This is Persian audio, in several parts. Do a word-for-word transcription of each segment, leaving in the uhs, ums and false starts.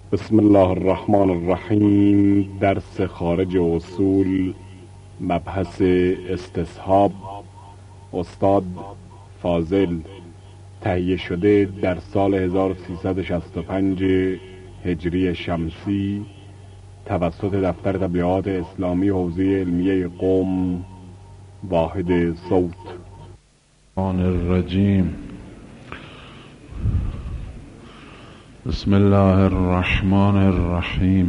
بسم الله الرحمن الرحیم. درس خارج اصول، مبحث استصحاب، استاد فاضل، تهیه شده در سال هزار و سیصد و شصت و پنج هجری شمسی توسط دفتر تبلیغات اسلامی حوزه علمیه قم، واحد صوت. الرحمن الرجیم. بسم الله الرحمن الرحیم.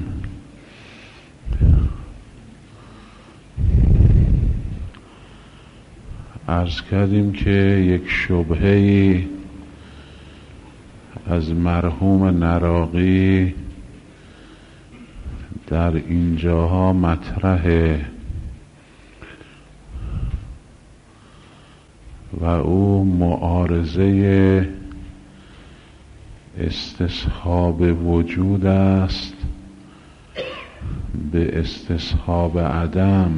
عرض کردیم که یک شبهه‌ای از مرحوم نراقی در اینجاها مطرحه و او معارضه استصحاب وجود است به استصحاب عدم.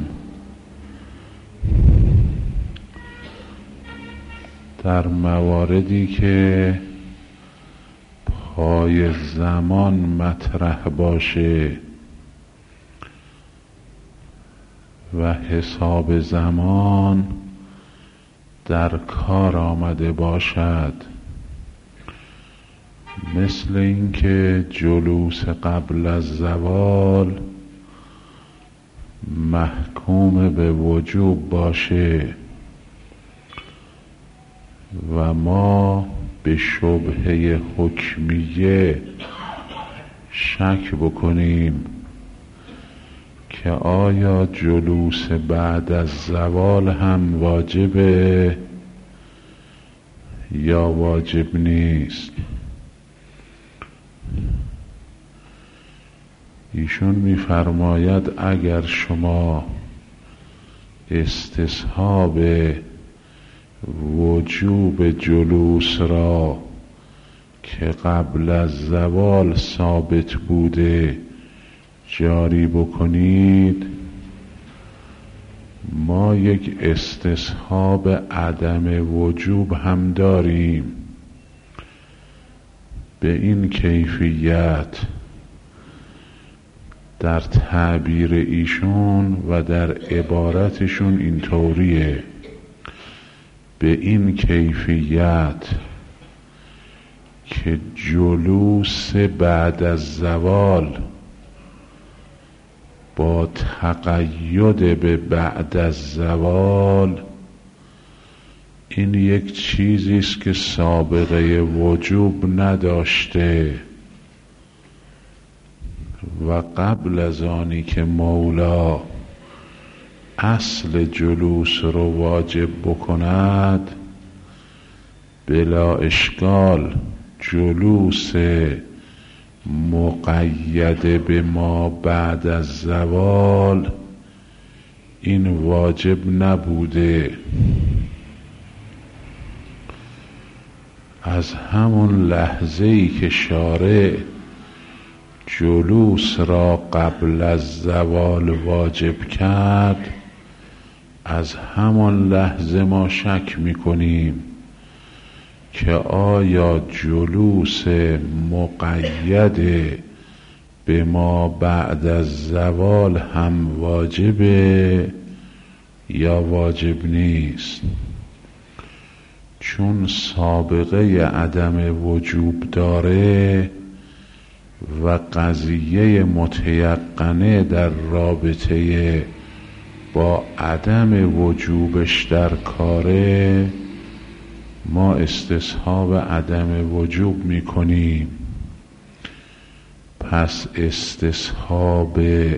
در مواردی که پای زمان مطرح باشه و حساب زمان در کار آمده باشد، مثل اینکه جلوس قبل از زوال محکوم به وجوب باشه و ما به شبهه حکمیه شک بکنیم که آیا جلوس بعد از زوال هم واجبه یا واجب نیست. ایشون می‌فرماید اگر شما استصحاب وجوب جلوس را که قبل از زوال ثابت بوده جاری بکنید، ما یک استصحاب عدم وجوب هم داریم به این کیفیت. در تعبیر ایشون و در عبارتشون اینطوریه: به این کیفیت که جلوس بعد از زوال با تقید به بعد از زوال این یک چیزی است که سابقه وجوب نداشته و قبل از آنی که مولا اصل جلوس رو واجب بکند بلا اشکال جلوس مقید به ما بعد از زوال این واجب نبوده. از همون لحظه‌ای که شارع جلوس را قبل از زوال واجب کرد، از همان لحظه ما شک می‌کنیم که آیا جلوس مقید به ما بعد از زوال هم واجبه یا واجب نیست. چون سابقه عدم وجوب داره و قضیه متیقنه در رابطه با عدم وجوبش در کاره، ما استصحاب عدم وجوب میکنیم. پس استصحاب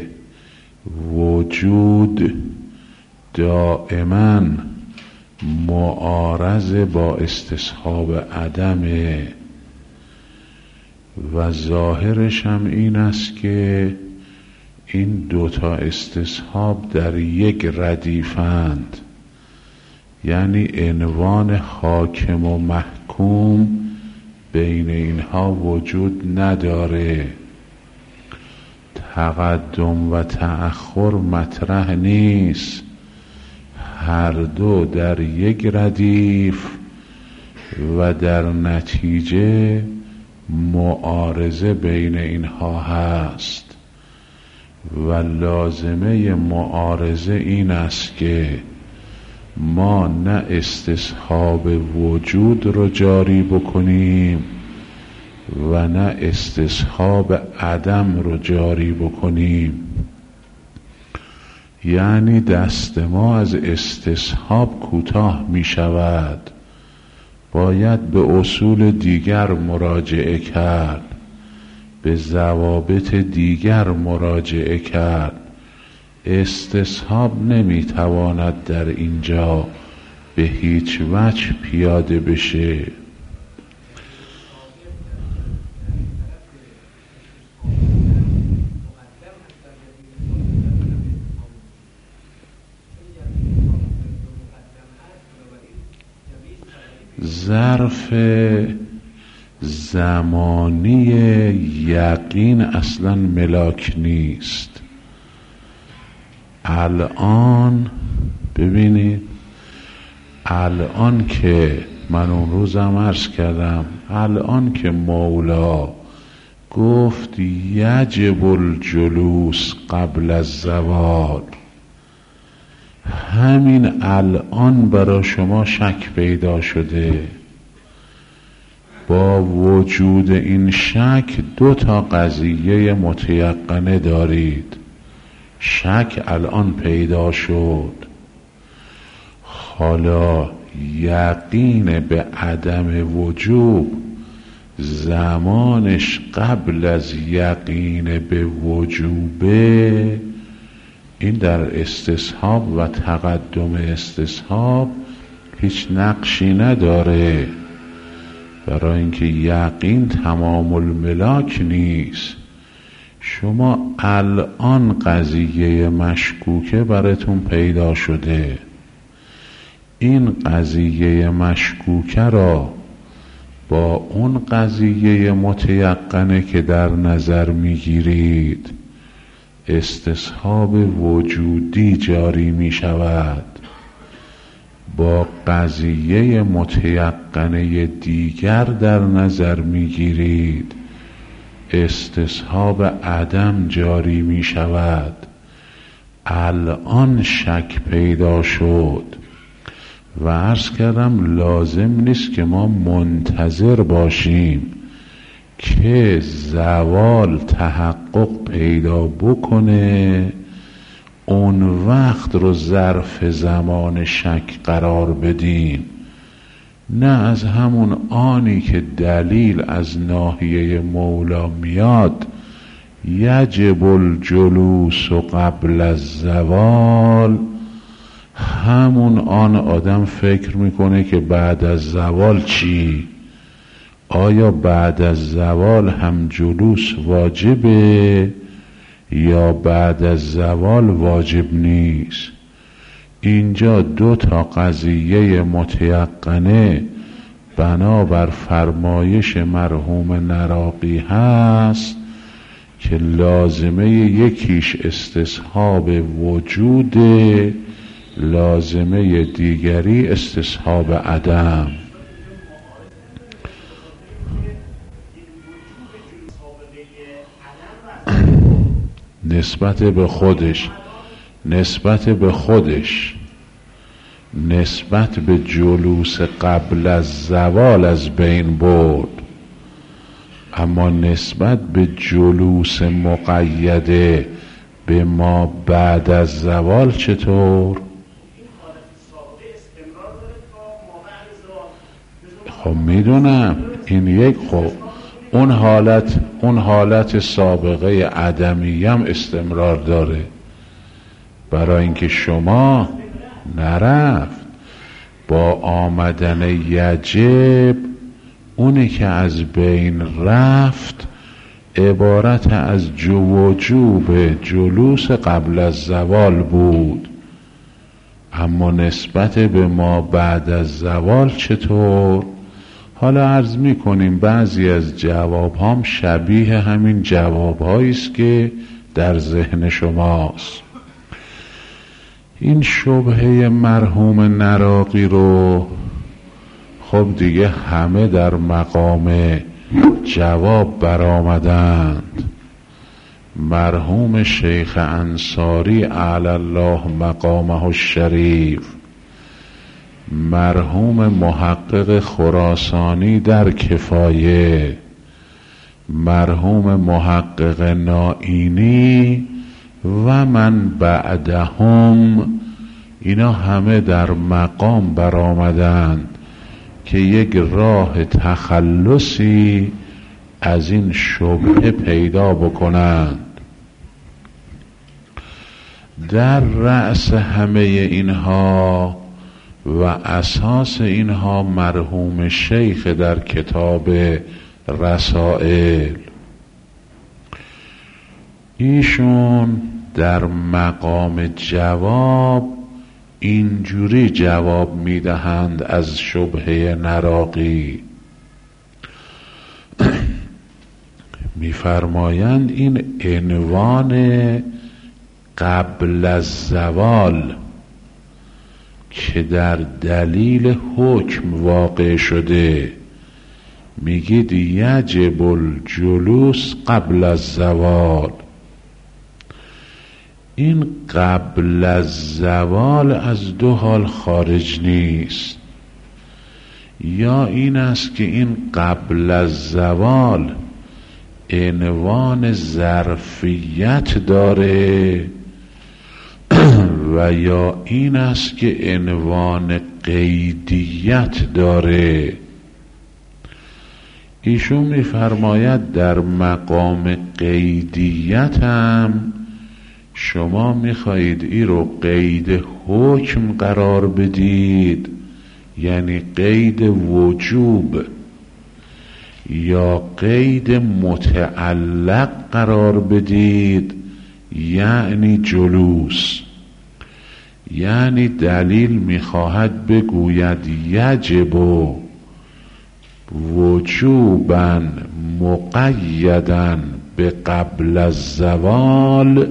وجود دائما معارض با استصحاب عدمه و ظاهرش هم این است که این دوتا استصحاب در یک ردیفند، یعنی عنوان حاکم و محکوم بین اینها وجود نداره. تقدم و تأخر مطرح نیست، هر دو در یک ردیف و در نتیجه معارضه بین اینها هست و لازمه معارضه این است که ما نه استصحاب وجود رو جاری بکنیم و نه استصحاب عدم رو جاری بکنیم. یعنی دست ما از استصحاب کوتاه می شود، باید به اصول دیگر مراجعه کرد، به ضوابط دیگر مراجعه کرد. استصحاب نمی تواند در اینجا به هیچ وجه پیاده بشه. ظرف زمانی یقین اصلا ملاک نیست. الان ببینید، الان که من اون روزم عرض کردم، الان که مولا گفت یجب الجلوس قبل الزوال، همین الان برای شما شک پیدا شده. با وجود این شک دو تا قضیه متیقنه دارید. شک الان پیدا شد، حالا یقین به عدم وجوب زمانش قبل از یقین به وجوبه. این در استصحاب و تقدم استصحاب هیچ نقشی نداره، برای اینکه یقین تمام الملاک نیست. شما الان قضیه مشکوکه براتون پیدا شده، این قضیه مشکوکه را با اون قضیه متیقنه که در نظر میگیرید استصحاب وجودی جاری می شود، با قضیه متیقنه دیگر در نظر می گیرید استصحاب عدم جاری می شود. الان شک پیدا شد و عرض کردم لازم نیست که ما منتظر باشیم که زوال تحقق پیدا بکنه اون وقت رو ظرف زمان شک قرار بدیم. نه، از همون آنی که دلیل از ناحیه مولا میاد یجب الجلوس و قبل الزوال، همون آن آدم فکر میکنه که بعد از زوال چی؟ آیا بعد از زوال هم جلوس واجبه یا بعد از زوال واجب نیست؟ اینجا دو تا قضیه متیقنه بنابر فرمایش مرحوم نراقی هست که لازمه یکیش استصحاب وجوده، لازمه دیگری استصحاب عدم. نسبت به خودش نسبت به خودش نسبت به جلوس قبل از زوال از بین برد، اما نسبت به جلوس مقیده به ما بعد از زوال چطور؟ خب میدونم این یک، خب اون حالت اون حالت سابقه عدمی هم استمرار داره، برای اینکه شما نرفت با آمدن یجب اونی که از بین رفت عبارت از جو وجوب جلوس قبل از زوال بود، اما نسبت به ما بعد از زوال چطور؟ حالا عرض می کنیم بعضی از جواب هم شبیه همین جواب هاییست که در ذهن شماست. این شبهه مرحوم نراقی رو خب دیگه همه در مقام جواب برآمدند. مرحوم شیخ انصاری اعلی الله مقامه الشریف، مرحوم محقق خراسانی در کفایه، مرحوم محقق نائینی و من بعدهم، اینا همه در مقام برآمدند که یک راه تخلصی از این شبهه پیدا بکنند. در رأس همه اینها و اساس اینها مرحوم شیخ در کتاب رسائل، ایشون در مقام جواب اینجوری جواب میدهند از شبهه نراقی. میفرمایند این عنوان قبل از زوال که در دلیل حکم واقع شده، میگید یجب الجلوس قبل از زوال. این قبل از زوال از دو حال خارج نیست. یا این است که این قبل از زوال عنوان ظرفیت داره و یا این است که عنوان قیدیت داره. ایشون میفرماید در مقام قیدیت هم شما میخواهید ای رو قید حکم قرار بدید، یعنی قید وجوب، یا قید متعلق قرار بدید، یعنی جلوس. یعنی دلیل میخواهد بگوید یجب وجوبا مقیدا به قبل از زوال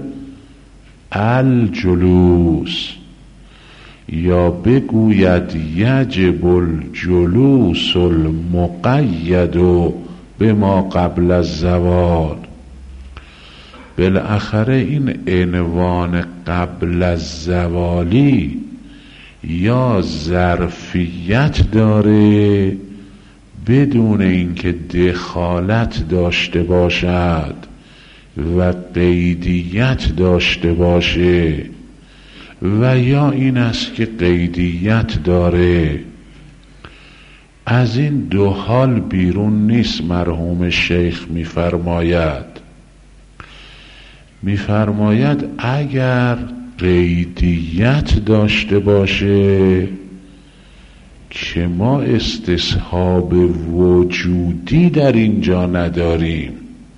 الجلوس، یا بگوید یجب الجلوس المقید به ما قبل از زوال. بالاخره این عنوان قبل از زوالی یا ظرفیت داره بدون اینکه دخالت داشته باشد و قیدیت داشته باشه، و یا این است که قیدیت داره. از این دو حال بیرون نیست. مرحوم شیخ میفرماید میفرماید اگر قیدیت داشته باشه که ما استصحاب وجودی در اینجا نداریم،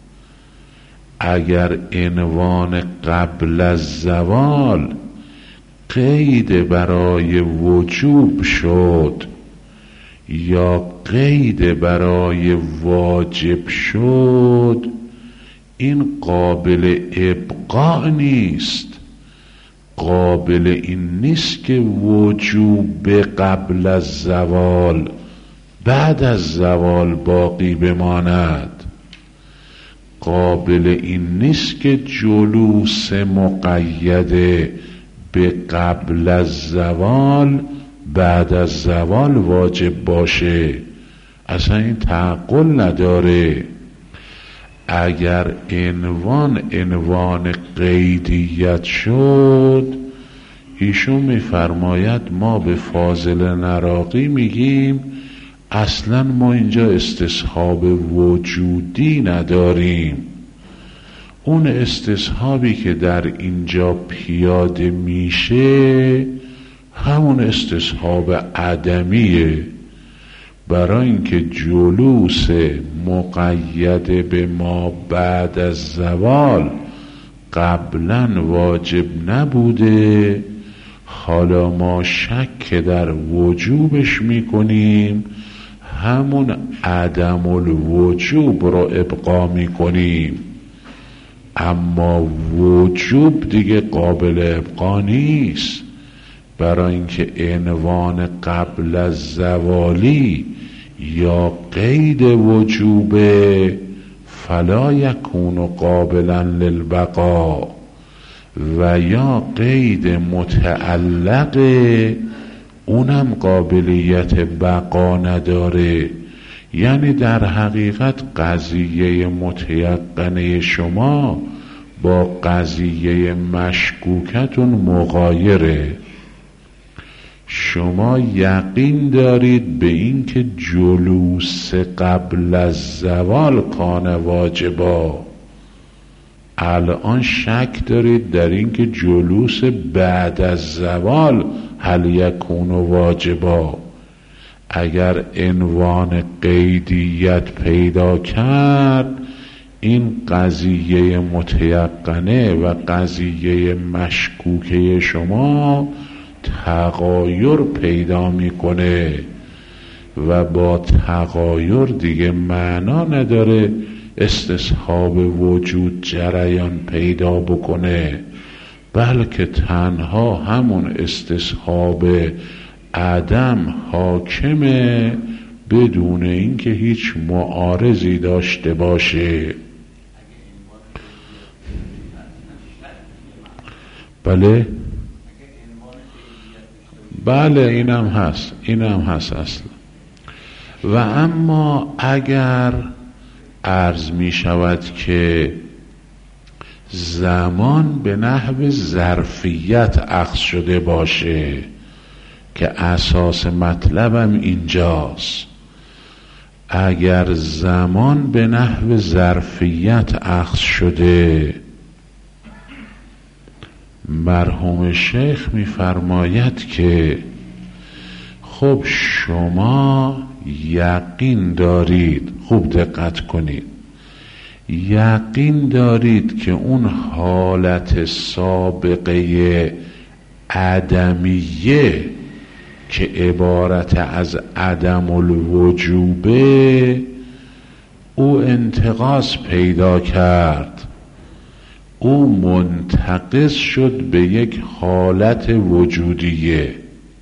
اگر عنوان قبل از زوال قید برای وجوب شد یا قید برای واجب شد، این قابل ابقاء نیست. قابل این نیست که وجوب قبل از زوال بعد از زوال باقی بماند. قابل این نیست که جلوس مقیده به قبل از زوال بعد از زوال واجب باشه. اصلا این تعقل نداره. اگر عنوان عنوان قیدیت شد، ایشون میفرماید ما به فاضل نراقی میگیم اصلا ما اینجا استصحاب وجودی نداریم. اون استصحابی که در اینجا پیاده میشه همون استصحاب عدمیه، برای اینکه جلوس مقید به ما بعد از زوال قبلا واجب نبوده، حالا ما شک در وجوبش میکنیم، همون عدم الوجوب رو ابقا میکنیم. اما وجوب دیگه قابل ابقا نیست، برای اینکه عنوان قبل از زوالی یا قید وجوب فلا یکون قابلا للبقا و یا قید متعلق اونم قابلیت بقا نداره. یعنی در حقیقت قضیه متیقنه شما با قضیه مشکوکتون مغایره. شما یقین دارید به این که جلوس قبل از زوال کان واجبا، الان شک دارید در این که جلوس بعد از زوال هل یکون واجبا. اگر عنوان قیدیت پیدا کرد، این قضیه متیقنه و قضیه مشکوکه شما تغایر پیدا میکنه و با تغایر دیگه معنا نداره استصحاب وجود جریان پیدا بکنه، بلکه تنها همون استصحاب عدم حاکمه بدون اینکه هیچ معارضی داشته باشه. بله بله اینم هست، اینم هست اصلا. و اما اگر عرض می شود که زمان به نحو ظرفیت اخذ شده باشه که اساس مطلبم اینجاست، اگر زمان به نحو ظرفیت اخذ شده، مرحوم شیخ می‌فرماید که خب شما یقین دارید، خوب دقت کنید، یقین دارید که اون حالت سابقه عدمیه که عبارت از عدم الوجوبه او انتقاص پیدا کرد، او منتقص شد به یک حالت وجودیه.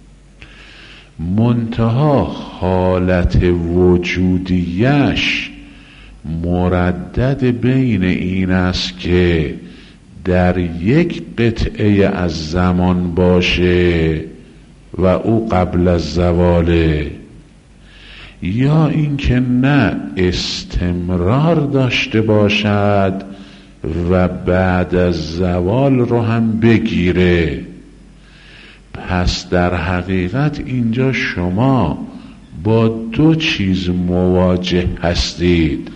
منتها حالت وجودیش مردد بین این است که در یک قطعه از زمان باشه و او قبل از زواله، یا اینکه نه استمرار داشته باشد و بعد از زوال رو هم بگیره. پس در حقیقت اینجا شما با دو چیز مواجه هستید،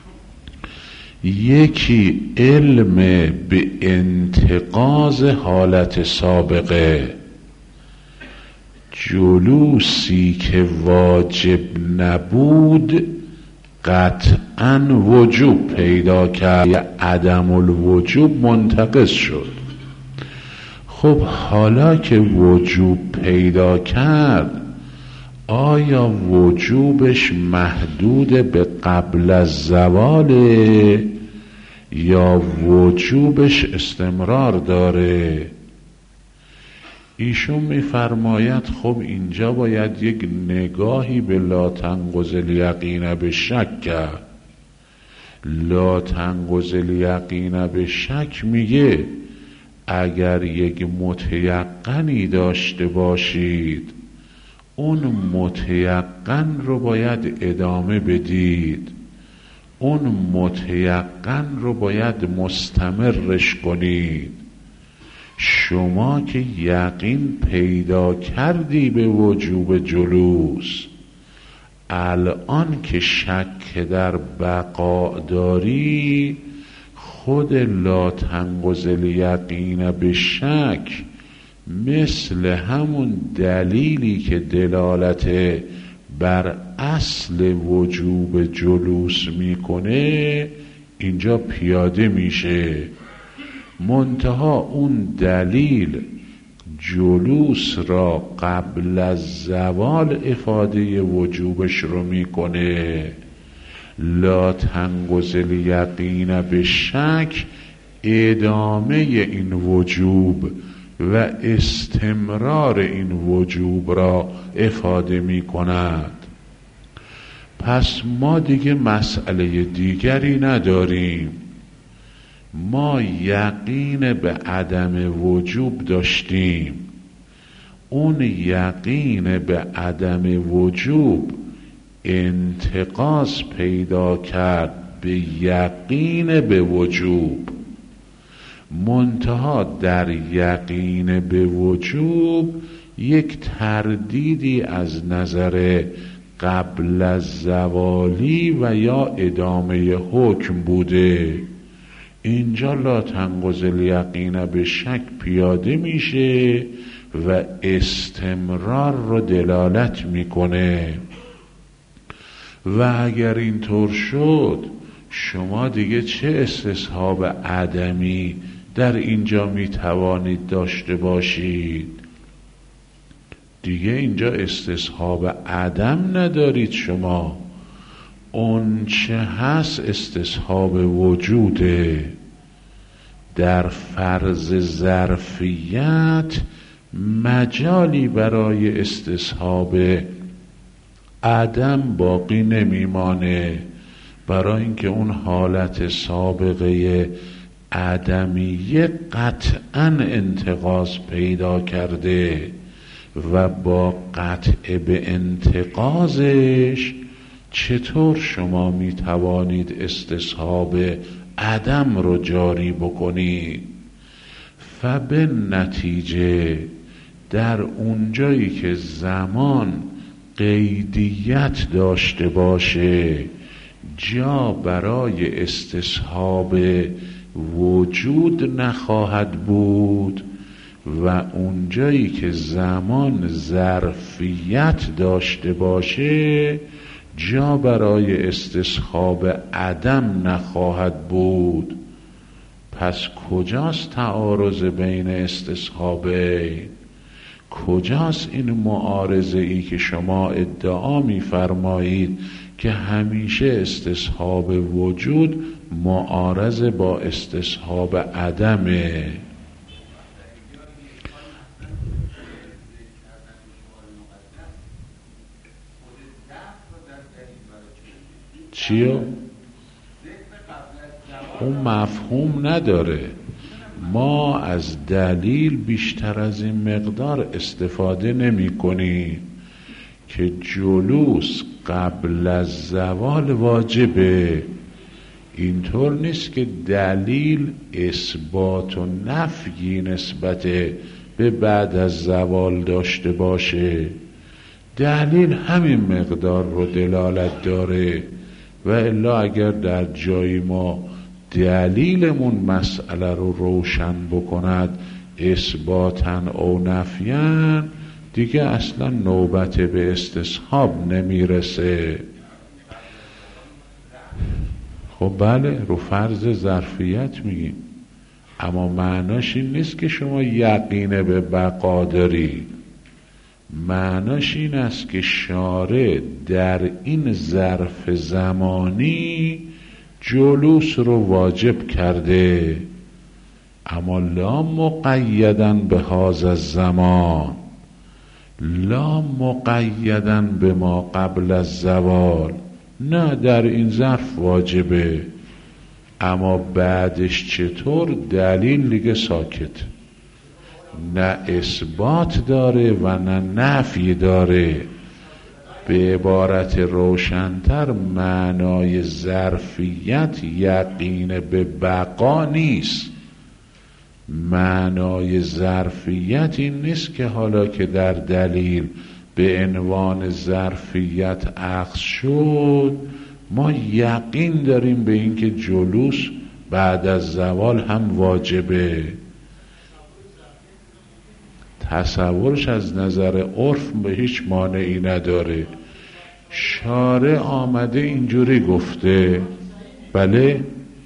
یکی علم به انتقاض حالت سابقه، جلوسی که واجب نبود قطعاً وجوب پیدا کرد، عدم الوجوب منتقض شد. خب حالا که وجوب پیدا کرد، آیا وجوبش محدود به قبل از زواله یا وجوبش استمرار داره؟ ایشون میفرماید خب اینجا باید یک نگاهی به لا تنقض الیقین به شک کرد. لا تنقض الیقین به شک میگه اگر یک متیقنی داشته باشید، اون متیقن رو باید ادامه بدید، اون متیقن رو باید مستمرش کنید. شما که یقین پیدا کردی به وجوب جلوس، الان که شک در بقا داری، خود لا تنقض الیقین به شک مثل همون دلیلی که دلالت بر اصل وجوب جلوس میکنه اینجا پیاده میشه. منتها اون دلیل جلوس را قبل از زوال افاده وجوبش رو میکنه. لا تنقض الیقین به شک ادامه این وجوب و استمرار این وجوب را افاده می کند. پس ما دیگه مسئله دیگری نداریم. ما یقین به عدم وجوب داشتیم، اون یقین به عدم وجوب انتقاض پیدا کرد به یقین به وجوب. منتها در یقین به وجوب یک تردیدی از نظر قبل از زوالی و یا ادامه حکم بوده. اینجا لا تنقض الیقین به شک پیاده میشه و استمرار رو دلالت میکنه. و اگر اینطور شد شما دیگه چه استصحاب عدمی در اینجا میتوانید داشته باشید؟ دیگه اینجا استصحاب عدم ندارید شما. اون چه هست استصحاب وجوده. در فرض ظرفیت مجالی برای استصحاب عدم باقی نمیمانه، برای اینکه اون حالت سابقه عدمیه قطعاً انتقاض پیدا کرده و با قطع به انتقاضش چطور شما می توانید استصحاب عدم رو جاری بکنید؟ فبه نتیجه در اونجایی که زمان قیدیت داشته باشه جا برای استصحاب وجود نخواهد بود و اونجایی که زمان ظرفیت داشته باشه جا برای استصحاب عدم نخواهد بود. پس کجاست تعارض بین استصحابین؟ کجاست این معارضه ای که شما ادعا می‌فرمایید که همیشه استصحاب وجود معارض با استصحاب عدمه؟ چیو؟ اون مفهوم نداره. ما از دلیل بیشتر از این مقدار استفاده نمی کنیم که جلوس قبل از زوال واجبه. اینطور نیست که دلیل اثبات و نفی نسبت به بعد از زوال داشته باشه. دلیل همین مقدار رو دلالت داره و الا اگر در جای ما دلیلمون مسئله رو روشن بکند اثباتاً او نفیاً دیگه اصلا نوبت به استصحاب نمیرسه. خب بله رو فرض ظرفیت میگیم، اما معناش این نیست که شما یقین به بقا داری. معناش این است که شارع در این ظرف زمانی جلوس رو واجب کرده، اما لا مقیداً به هذا الزمان، لا مقیداً به ما قبل از زوال. نه در این ظرف واجبه، اما بعدش چطور؟ دلیل دیگه ساکت، نه اثبات داره و نه نفی داره. به عبارت روشنتر معنای ظرفیت یقین به بقا نیست. معنای ظرفیت این نیست که حالا که در دلیل به عنوان ظرفیت اخذ شد ما یقین داریم به اینکه جلوس بعد از زوال هم واجبه. تصورش از نظر عرف به هیچ مانعی نداره. شارع آمده اینجوری گفته، بله.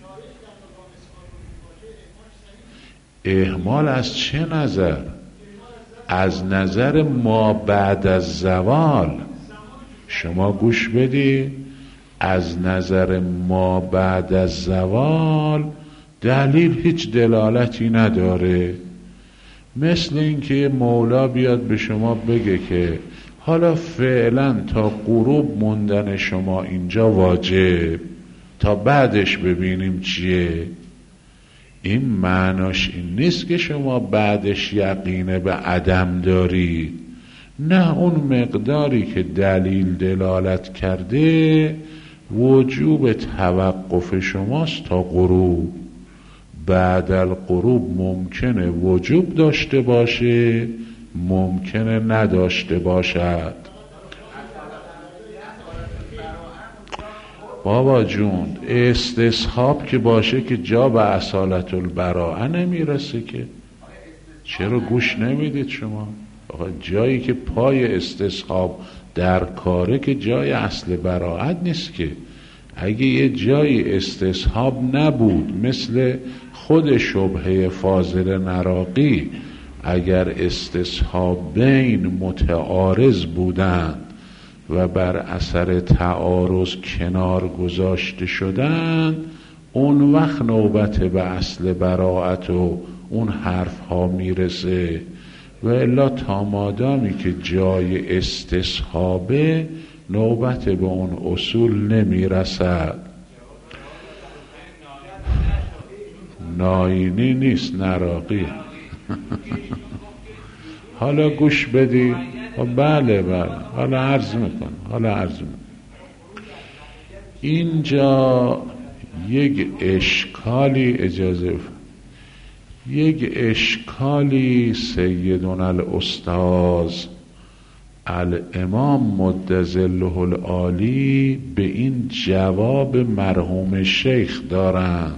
اهمال از چه نظر؟ از نظر ما بعد از زوال. شما گوش بدی، از نظر ما بعد از زوال دلیل هیچ دلالتی نداره. مثل اینکه مولا بیاد به شما بگه که حالا فعلا تا غروب موندن شما اینجا واجب، تا بعدش ببینیم چیه. این معناش این نیست که شما بعدش یقینه به عدم دارید، نه، اون مقداری که دلیل دلالت کرده وجوب توقف شماست تا غروب. بعد الغروب ممکنه وجوب داشته باشه، ممکنه نداشته باشد. بابا جون استصحاب که باشه که جا به اصالت البراءه نمیرسه که. چرا گوش نمیدید شما؟ آقا جایی که پای استصحاب در کاره که جای اصل براءت نیست که. اگه یه جایی استصحاب نبود، مثل خود شبهه فاضل نراقی، اگر استصحابین متعارض بودند و بر اثر تعارض کنار گذاشته شدند، اون وقت نوبت به اصل براءت و اون حرف ها میرسه. و الا تا مادامی که جای استصحابه نوبت به اون اصول نمیرسد. ناینی نیست، نراقی. حالا گوش بدی. بله بله حالا عرض میکن حالا عرض میکن اینجا یک اشکالی، اجازه بفرمایید، یک اشکالی سیدنا الاستاذ الامام مد ظله العالی به این جواب مرحوم شیخ دارند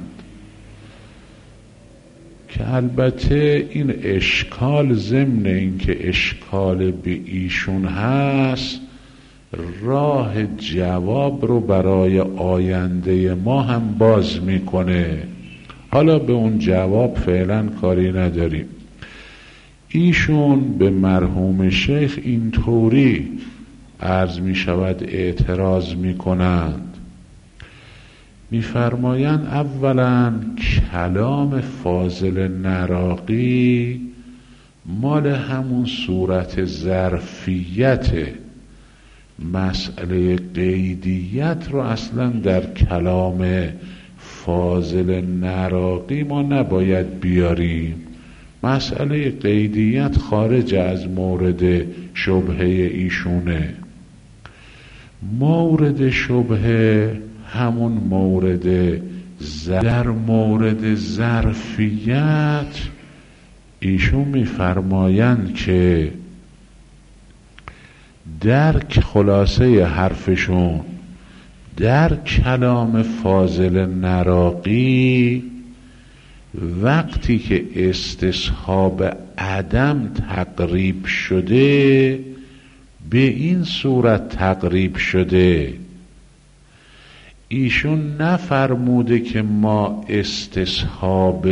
که البته این اشکال ضمن این که اشکال به ایشون هست، راه جواب رو برای آینده ما هم باز میکنه. حالا به اون جواب فعلا کاری نداریم. ایشون به مرحوم شیخ اینطوری عرض می شود اعتراض می کنند، می فرمایند اولا کلام فاضل نراقی مال همون صورت ظرفیت، مسئله قیدیت رو اصلا در کلام فاضل نراقی ما نباید بیاریم. مسئله قیدیت خارج از مورد شبهه ایشونه. مورد شبهه همون مورد زر... در مورد ظرفیت ایشون میفرمایند که در خلاصه حرفشون در کلام فاضل نراقی وقتی که استصحاب عدم تقریب شده به این صورت تقریب شده. ایشون نفرموده که ما استصحاب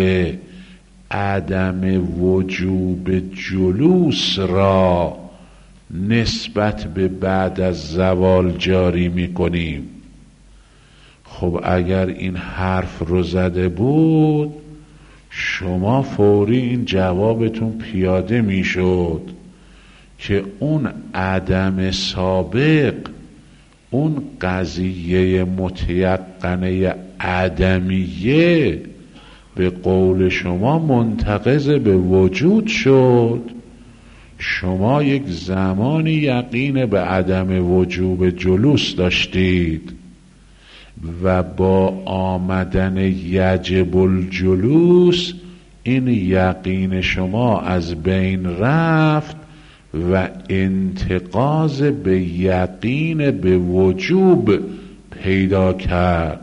عدم وجوب جلوس را نسبت به بعد از زوال جاری می کنیم. خب اگر این حرف رو زده بود شما فوری این جوابتون پیاده می شد که اون عدم سابق، اون قضیه متیقنه عدمیه به قول شما منتقض به وجود شد. شما یک زمانی یقین به عدم وجوب جلوس داشتید و با آمدن یجب الجلوس این یقین شما از بین رفت و انتقاض به یقین به وجوب پیدا کرد.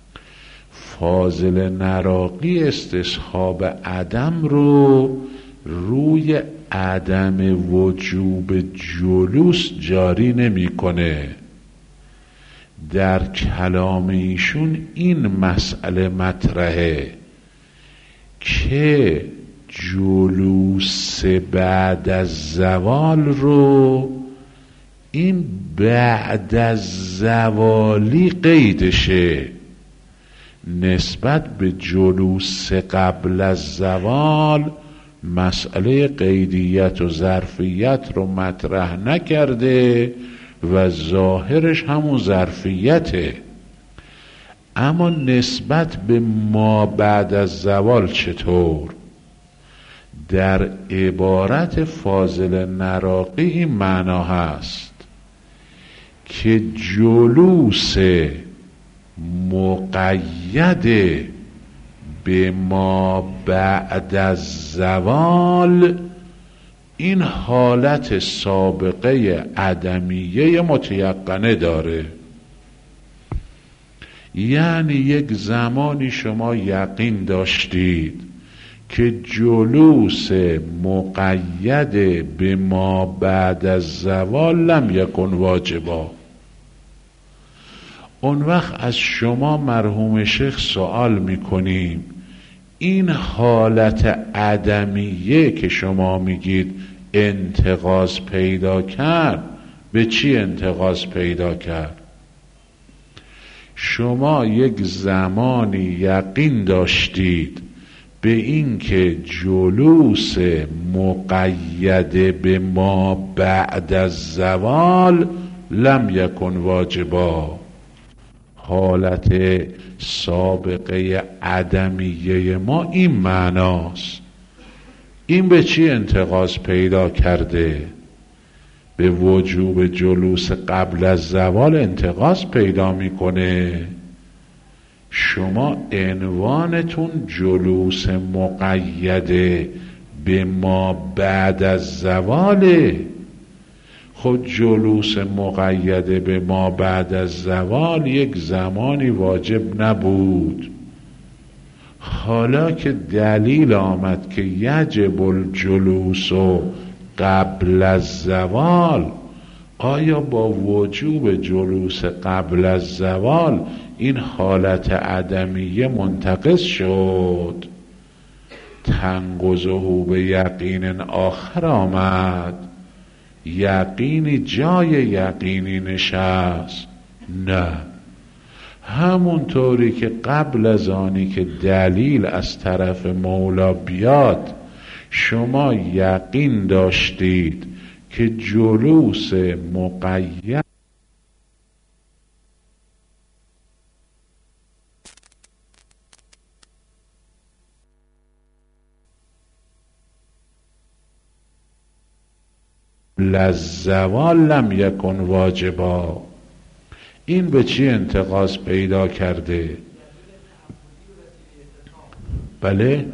فاضل نراقی استصحاب عدم رو روی عدم وجوب جلوس جاری نمی‌کنه. در کلام ایشون این مسئله مطرحه که جلوس بعد از زوال رو این بعد از زوالی قیدشه، نسبت به جلوس قبل از زوال مسئله قیدیت و ظرفیت رو مطرح نکرده و ظاهرش همون ظرفیته. اما نسبت به ما بعد از زوال چطور؟ در عبارت فاضل نراقی این معنا هست که جلوس مقید به ما بعد از زوال این حالت سابقه عدمیه متیقنه داره. یعنی یک زمانی شما یقین داشتید که جلوس مقید به ما بعد از زوال لم یکن واجبا. اون وقت از شما مرحوم شیخ سوال میکنیم این حالت عدمیه که شما میگید انتقاض پیدا کرد، به چی انتقاض پیدا کرد؟ شما یک زمانی یقین داشتید به این که جلوس مقید به ما بعد از زوال لم یکن واجبا، حالت سابقه عدمیه ما این معناست. این به چی انتقاض پیدا کرده؟ به وجوب جلوس قبل از زوال انتقاض پیدا میکنه. شما عنوانتون جلوس مقید به ما بعد از زواله. خود جلوس مقید به ما بعد از زوال یک زمانی واجب نبود. حالا که دلیل آمد که یجب الجلوس قبل از زوال، آیا با وجوب جلوس قبل از زوال این حالت عدمیه منتقض شد؟ تنقضه به یقین آخر آمد، یقینی جای یقینی نشست؟ نه، همونطوری که قبل از آنی که دلیل از طرف مولا بیاد شما یقین داشتید که جلوس مقید لزوال لم یکن واجبا، این به چی انتقاض پیدا کرده؟ بله،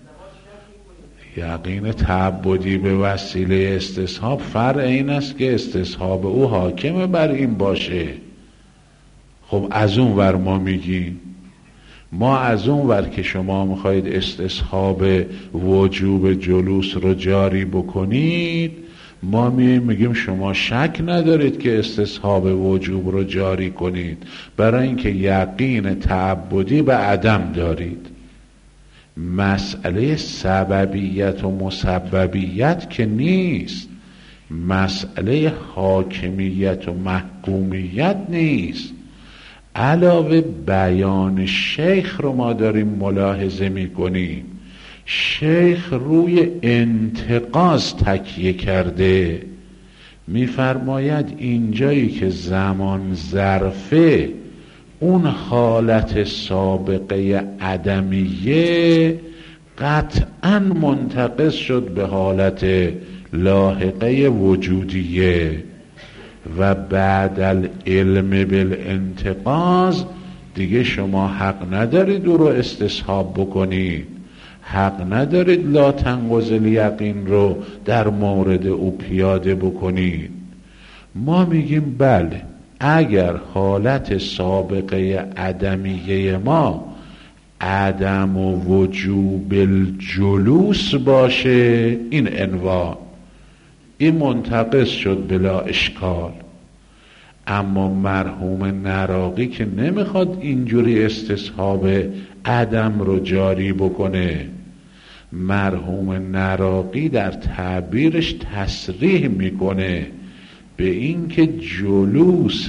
یقین تعبدی به وسیله استصحاب فرع این است که استصحاب او حاکم بر این باشه. خب از اون ور ما میگیم، ما از اون ور که شما میخواید استصحاب وجوب جلوس رو جاری بکنید، ما میگیم شما شک ندارید که استصحاب وجوب رو جاری کنید، برای اینکه یقین تعبدی به عدم دارید. مسئله سببیت و مسببیت که نیست، مسئله حاکمیت و محکومیت نیست. علاوه بیان شیخ رو ما داریم ملاحظه میکنیم، شیخ روی انتقاض تکیه کرده. میفرماید اینجایی که زمان ظرفه اون حالت سابقه عدمیه قطعا منتقض شد به حالت لاحقه وجودیه و بعد العلم بالانتقاض دیگه شما حق ندارید او رو استصحاب بکنید، حق ندارید لا تنقض الیقین رو در مورد او پیاده بکنید. ما میگیم بله، اگر حالت سابقه عدمیه ما عدم و وجوب الجلوس باشه، این عنوان این منتقض شد بلا اشکال. اما مرحوم نراقی که نمیخواد اینجوری استصحاب عدم رو جاری بکنه، مرحوم نراقی در تعبیرش تصریح میکنه به اینکه جلوس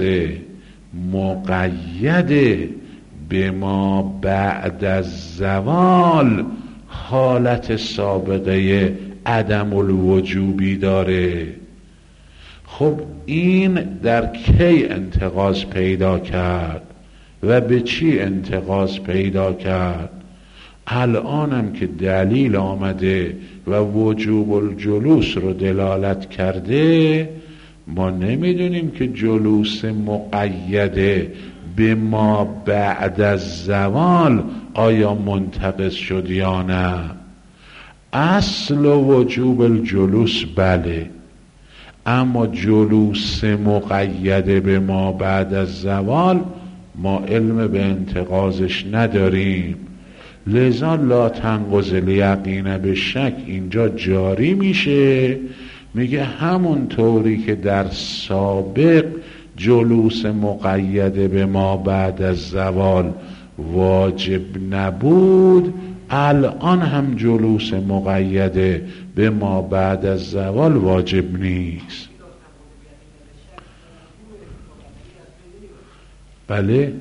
مقید به ما بعد از زوال حالت سابقه عدم الوجوبی داره. خب این در کی انتقاض پیدا کرد و به چی انتقاض پیدا کرد؟ الانم که دلیل آمده و وجوب الجلوس رو دلالت کرده، ما نمیدونیم که جلوس مقیده به ما بعد از زوال آیا منتقض شد یا نه. اصل وجوب الجلوس بله، اما جلوس مقیده به ما بعد از زوال ما علم به انتقاضش نداریم. لذا لا تنقض الیقین به شک اینجا جاری میشه، میگه همون طوری که در سابق جلوس مقیده به ما بعد از زوال واجب نبود، الان هم جلوس مقیده به ما بعد از زوال واجب نیست. بله،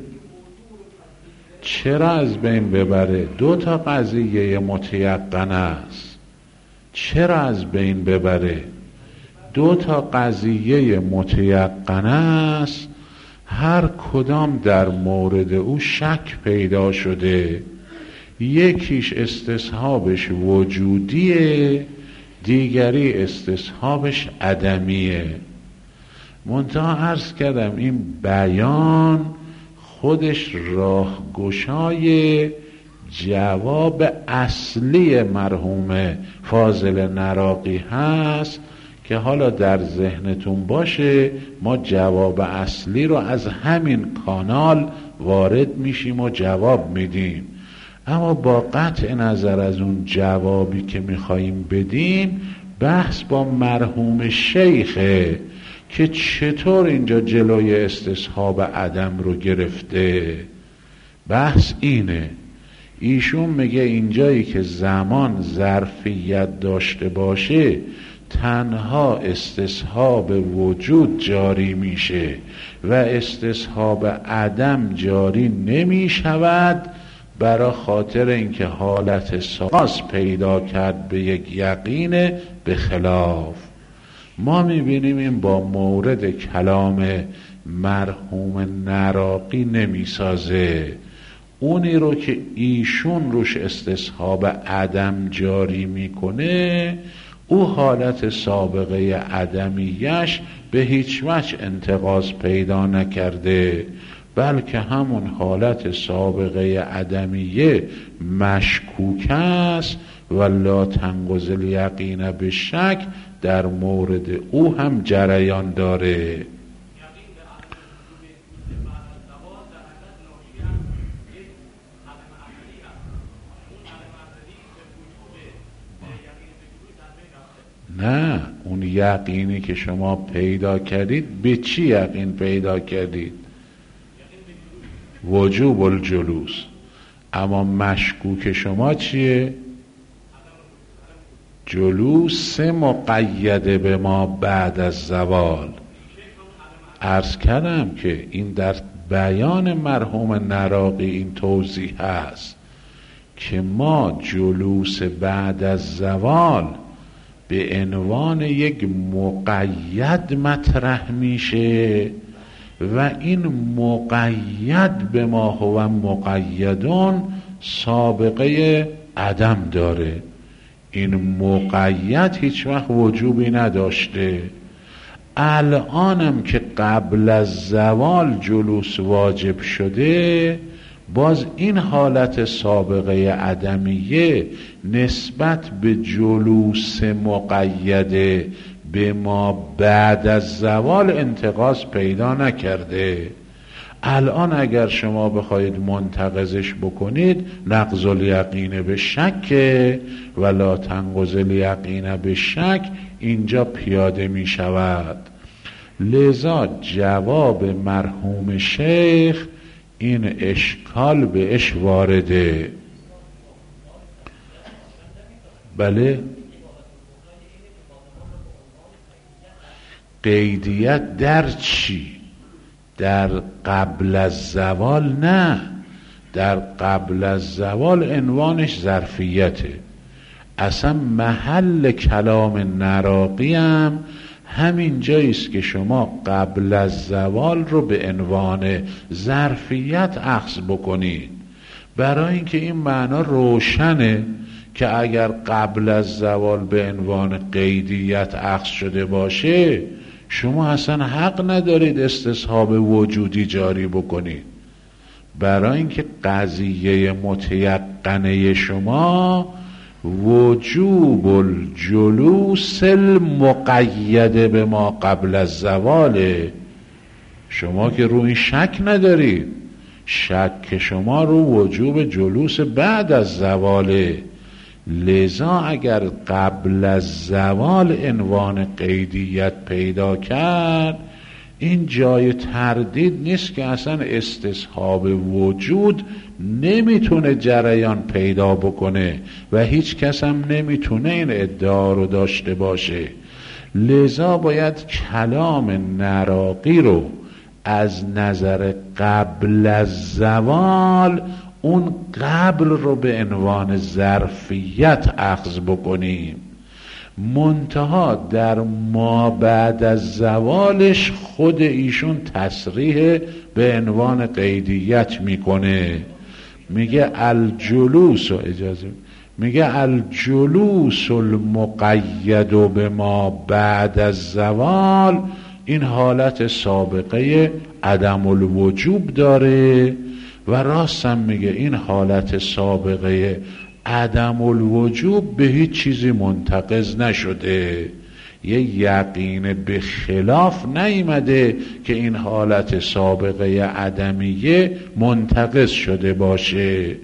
چرا از بین ببره؟ دو تا قضیه متیقن است. چرا از بین ببره؟ دو تا قضیه متیقن است، هر کدام در مورد او شک پیدا شده. یکیش استصحابش وجودیه، دیگری استصحابش عدمیه. منتها عرض کردم این بیان خودش راهگشای جواب اصلی مرحوم فاضل نراقی هست که حالا در ذهنتون باشه. ما جواب اصلی رو از همین کانال وارد میشیم و جواب میدیم، اما با قطع نظر از اون جوابی که میخواییم بدیم، بحث با مرحوم شیخه که چطور اینجا جلوی استصحاب عدم رو گرفته. بحث اینه، ایشون میگه اینجایی که زمان ظرفیت داشته باشه تنها استصحاب وجود جاری میشه و استصحاب عدم جاری نمیشود، برای خاطر اینکه حالت ساز پیدا کرد به یک یقین به خلاف. ما میبینیم این با مورد کلام مرحوم نراقی نمیسازه. اونی رو که ایشون روش استصحاب عدم جاری میکنه، او حالت سابقه عدمیش به هیچ وجه انتقاض پیدا نکرده، بلکه همون حالت سابقه عدمیه مشکوک است و لا تنقض الیقین به شک در مورد او هم جریان داره. نه، اون یقینی که شما پیدا کردید به چی یقین پیدا کردید؟ وجوب الجلوس. اما مشکوک شما چیه؟ جلوس مقیده به ما بعد از زوال. عرض کردم که این در بیان مرحوم نراقی این توضیح هست که ما جلوس بعد از زوال به عنوان یک مقید مطرح میشه و این مقید به ما هو مقیدون سابقه عدم داره. این مقید هیچ وقت وجوبی نداشته. الانم که قبل از زوال جلوس واجب شده، باز این حالت سابقه عدمیه نسبت به جلوس مقیده به ما بعد از زوال انتقاض پیدا نکرده. الان اگر شما بخواید منتقضش بکنید، نقض الیقین به شک و لا تنقض الیقین به شک اینجا پیاده می شود. لذا جواب مرحوم شیخ این اشکال بهش وارده. بله، قیدیت در چی؟ در قبل از زوال نه، در قبل از زوال عنوانش ظرفیته. اصلا محل کلام نراقی هم همین جاییست که شما قبل از زوال رو به عنوان ظرفیت اخذ بکنید، برای اینکه این معنا روشنه که اگر قبل از زوال به عنوان قیدیت اخذ شده باشه شما اصلا حق ندارید استصحاب وجودی جاری بکنید، برای اینکه قضیه متیقنه شما وجوب الجلوس المقید به ما قبل از زواله. شما که روی این شک ندارید، شک شما رو وجوب جلوس بعد از زواله. لذا اگر قبل از زوال عنوان قیدیت پیدا کرد، این جای تردید نیست که اصلا استصحاب وجود نمیتونه جریان پیدا بکنه و هیچ کس هم نمیتونه این ادعا رو داشته باشه. لذا باید کلام نراقی رو از نظر قبل از زوال، اون قبل رو به عنوان ظرفیت اخذ بکنیم، منتها در ما بعد از زوالش خود ایشون تصریح به عنوان قیدیت میکنه، میگه الجلوس و اجازه میگه الجلوس المقید به ما بعد از زوال، این حالت سابقه عدم الوجوب داره و راستم میگه این حالت سابقه عدم الوجوب به هیچ چیزی منتقض نشده، یه یقین به خلاف نیامده که این حالت سابقه عدمیه منتقض شده باشه.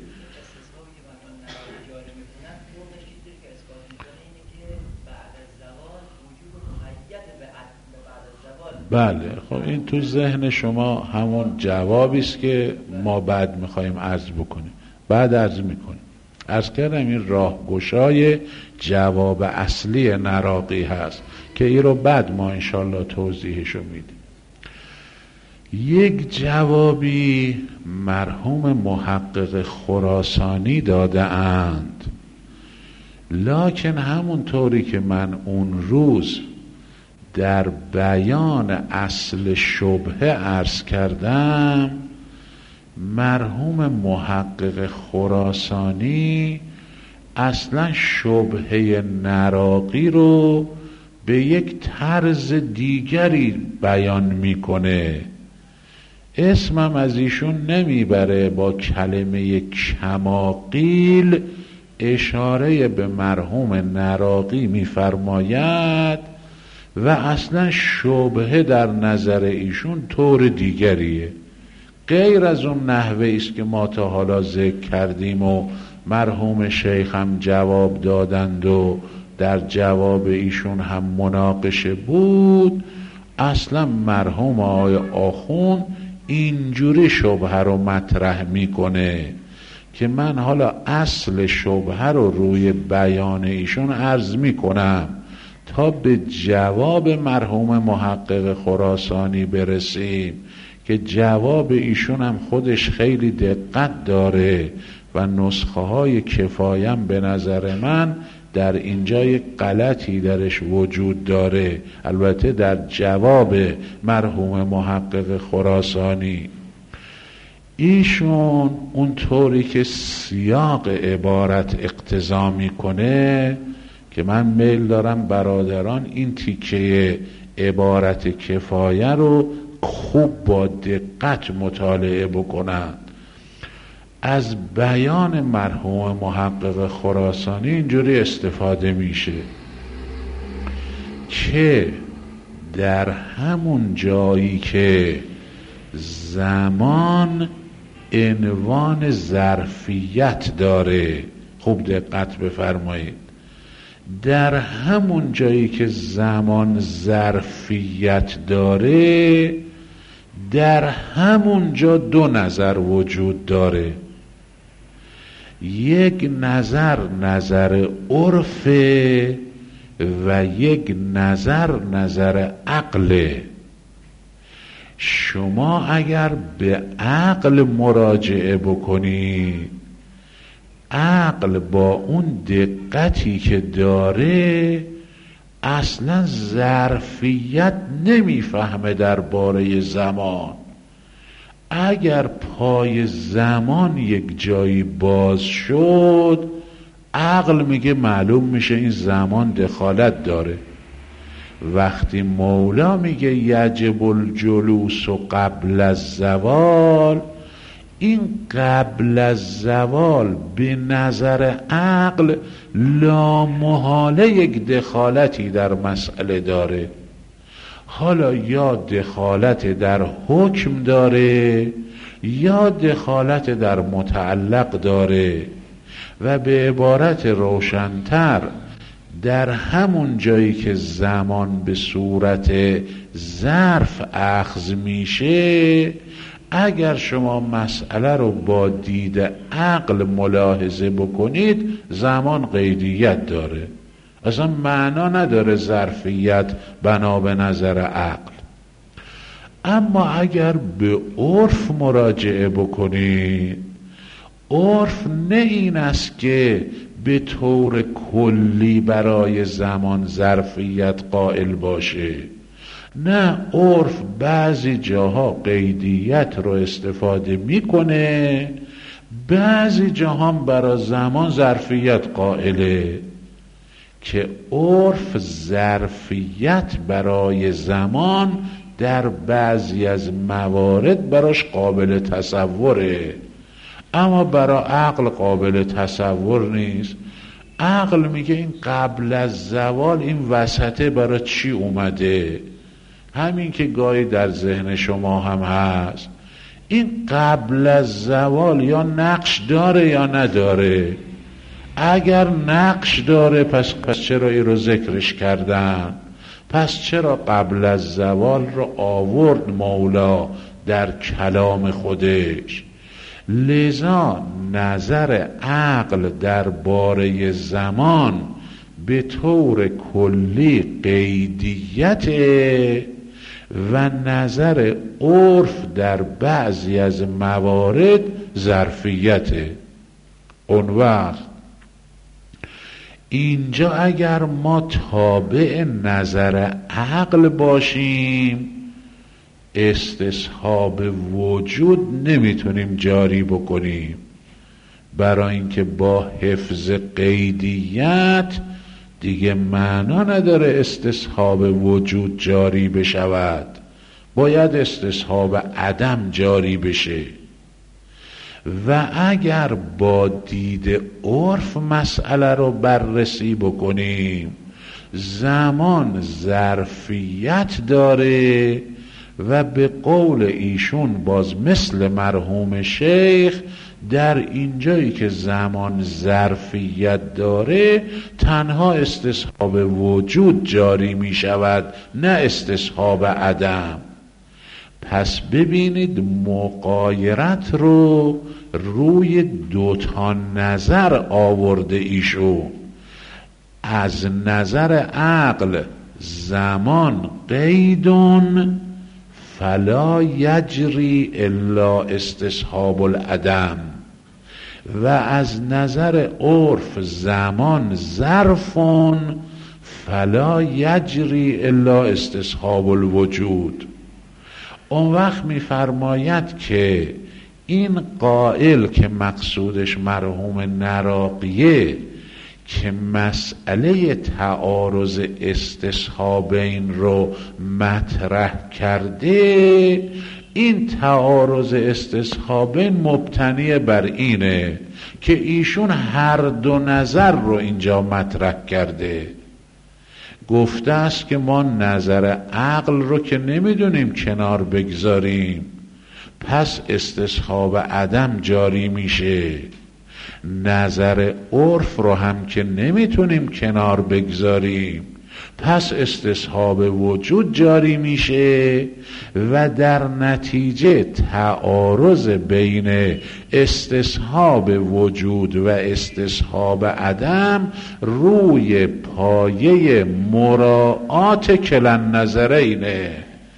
بله، خب این تو ذهن شما همون جوابی است که ما بعد میخوایم عرض بکنیم. بعد عرض میکنیم عرض کردم این راهگشای جواب اصلی نراقی هست که این رو بعد ما انشالله توضیحشو میدیم. یک جوابی مرحوم محقق خراسانی داده اند، لکن همون طوری که من اون روز در بیان اصل شبهه عرض کردم، مرحوم محقق خراسانی اصلا شبهه نراقی رو به یک طرز دیگری بیان میکنه. اسمم از ایشون نمیبره، با کلمه کماقیل اشاره به مرحوم نراقی میفرماید و اصلا شبهه در نظر ایشون طور دیگریه، غیر از اون نحوه است که ما تا حالا ذکر کردیم و مرحوم شیخ هم جواب دادند و در جواب ایشون هم مناقشه بود. اصلا مرحوم آقای آخوند اینجوری شبهه رو مطرح میکنه که من حالا اصل شبهه رو روی بیان ایشون عرض میکنم تا به جواب مرحوم محقق خراسانی برسیم که جواب ایشون هم خودش خیلی دقت داره و نسخه های کفایم به نظر من در اینجا یک غلطی درش وجود داره، البته در جواب مرحوم محقق خراسانی. ایشون اون طوری که سیاق عبارت اقتضا میکنه که من میل دارم برادران این تیکه عبارت کفایه رو خوب با دقت مطالعه بکنن. از بیان مرحوم محقق خراسانی اینجوری استفاده میشه که در همون جایی که زمان عنوان ظرفیت داره، خوب دقت بفرمایید، در همون جایی که زمان ظرفیت داره در همون جا دو نظر وجود داره. یک نظر نظر عرفه و یک نظر نظر عقله. شما اگر به عقل مراجعه بکنید، عقل با اون دقتی که داره اصلا ظرفیت نمیفهمه درباره زمان. اگر پای زمان یک جایی باز شد، عقل میگه معلوم میشه این زمان دخالت داره. وقتی مولا میگه یجب الجلوس و قبل الزوال، این قبل الزوال به نظر عقل لامحاله یک دخالتی در مسئله داره. حالا یا دخالت در حکم داره یا دخالت در متعلق داره. و به عبارت روشن‌تر، در همون جایی که زمان به صورت ظرف اخذ میشه، اگر شما مسئله رو با دید عقل ملاحظه بکنید، زمان قیدیت داره، اصلا معنا نداره ظرفیت بنا به نظر عقل. اما اگر به عرف مراجعه بکنید، عرف نه این است که به طور کلی برای زمان ظرفیت قائل باشه، نه، عرف بعضی جاها قیدیت رو استفاده میکنه، بعضی جاها برای زمان ظرفیت قائله، که عرف ظرفیت برای زمان در بعضی از موارد براش قابل تصوره، اما برای عقل قابل تصور نیست. عقل میگه این قبل از زوال، این وسطه برای چی اومده؟ همین که گاهی در ذهن شما هم هست، این قبل از زوال یا نقش داره یا نداره. اگر نقش داره پس, پس چرا این رو ذکرش کردن؟ پس چرا قبل از زوال رو آورد مولا در کلام خودش؟ لذا نظر عقل درباره زمان به طور کلی قیدیت و نظر عرف در بعضی از موارد ظرفیت. اون وقت اینجا اگر ما تابع نظر عقل باشیم، استصحاب وجود نمیتونیم جاری بکنیم، برای اینکه با حفظ قیدیت دیگه معنا نداره استصحاب وجود جاری بشود، باید استصحاب عدم جاری بشه. و اگر با دید عرف مسئله رو بررسی بکنیم، زمان ظرفیت داره و به قول ایشون باز مثل مرحوم شیخ، در اینجایی که زمان ظرفیت داره تنها استصحاب وجود جاری می شود، نه استصحاب عدم. پس ببینید مغایرت رو روی دوتا نظر آورده ایشون. از نظر عقل زمان قیدون فلا یجری الا استصحاب العدم، و از نظر عرف زمان ظرفون فلا یجری الا استصحاب الوجود. اون وقت می‌فرماید که این قائل که مقصودش مرحوم نراقیه که مسئله تعارض استصحابین رو مطرح کرده، این تعارض استصحابین مبتنی بر اینه که ایشون هر دو نظر رو اینجا مطرح کرده. گفته است که ما نظر عقل رو که نمیدونیم کنار بگذاریم، پس استصحاب عدم جاری میشه. نظر عرف رو هم که نمیتونیم کنار بگذاریم، پس استصحاب وجود جاری میشه و در نتیجه تعارض بین استصحاب وجود و استصحاب عدم روی پایه مراعات کلن نظرینه.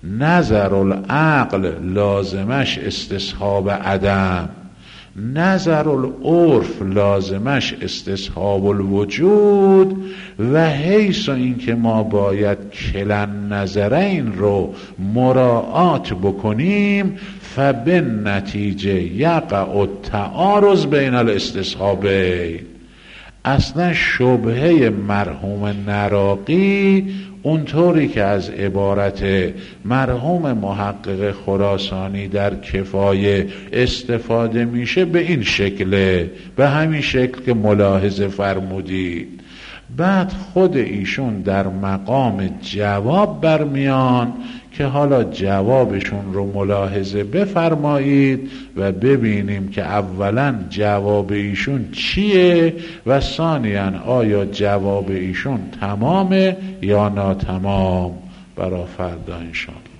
نظر العقل لازمش استصحاب عدم، نظر العرف لازمش استصحاب الوجود، و حیث این که ما باید کلن نظرین رو مراعات بکنیم، فبن نتیجه یقع التعارض بین الاستصحابین. اصلا شبهه مرحوم نراقی اونطوری که از عبارت مرحوم محقق خراسانی در کفایه استفاده میشه به این شکله، به همین شکل که ملاحظه فرمودید. بعد خود ایشون در مقام جواب برمیان که حالا جوابشون رو ملاحظه بفرمایید و ببینیم که اولا جواب ایشون چیه و ثانیاً آیا جواب ایشون تمامه یا ناتمام. برای فردا انشاءالله.